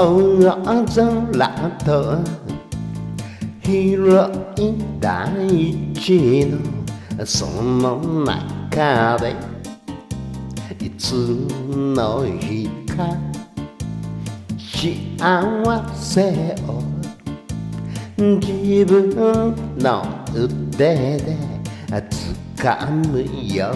青空と広い大地のその中でいつの日か幸せを自分の腕で掴むよ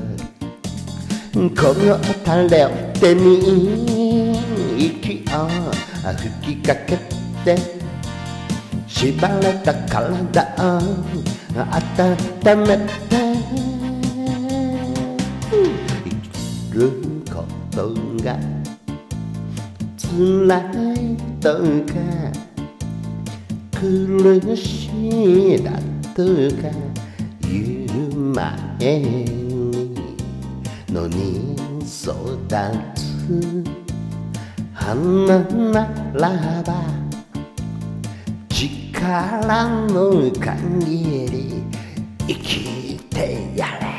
このタレを手に息を吹きかけて縛れた体を温めて生きることが辛いとか苦しいだとか言う前に野に育つ花ならば力の限り生きてやれ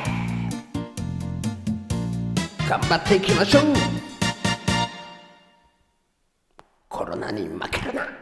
頑張っていきましょうコロナに負けるな